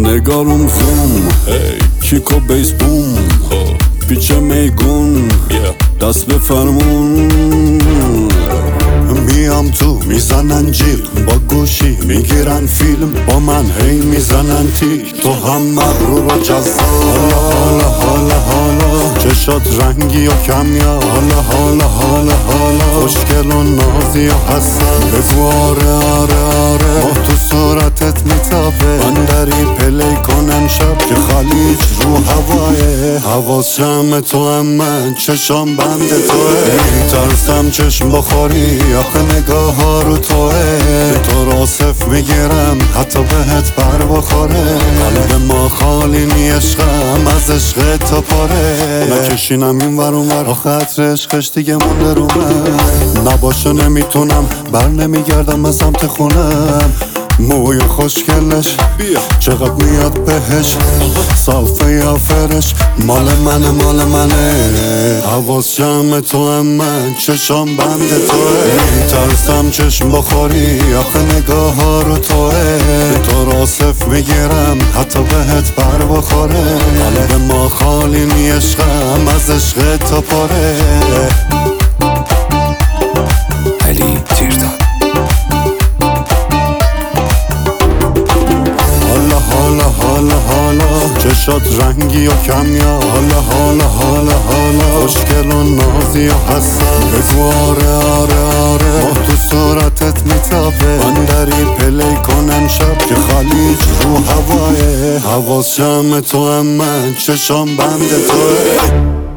نگارم زوم کیکو بیس بوم پیچ میگون دست به فرمون میام تو میزنن جیغ با گوشی میگیرن فیلم با من هی میزنن تیک تو هم مغرور و جذاب حالا حالا حالا چشات رنگی و کمیاب حالا حالا حالا حالا خوشگل و نازی و حسن بگو آره آره آره ما تو صورتت میتابه من دری پلی کنم شب که خلیج رو هوایه حواس جمع تو هم من چشام بند توه میترسم چشم بخوری آخه نگاه ها رو توه تو را صف میگیرم حتی بهت بر بخوره قلب ما خالی نی عشقم از عشق تا پاره نکشینم این ور اون ور آخه عطر عشقش دیگه مونده رو من نباشه نمیتونم بر نمیگردم از سمت خونم موی خوشگلش چقدر میاد بهش صافه یا فرش مال منه حواس جمع تو هم من چشام بند توه میترسم چشم بخوری آخه نگاه ها رو توه تو را صف میگیرم حتی بهت بر بخوره قلب ما خالی نی عشقم از عشق تا پاره علی تیرداد چشات رنگی و کمیاب حالا حالا حالا حالا خوشگل و نازی و حسن بگو آره آره آره ما تو صورتت میتابه من دری پلی کنم شب که خلیج رو هوایه حواس جمع تو هم من چشام بند توه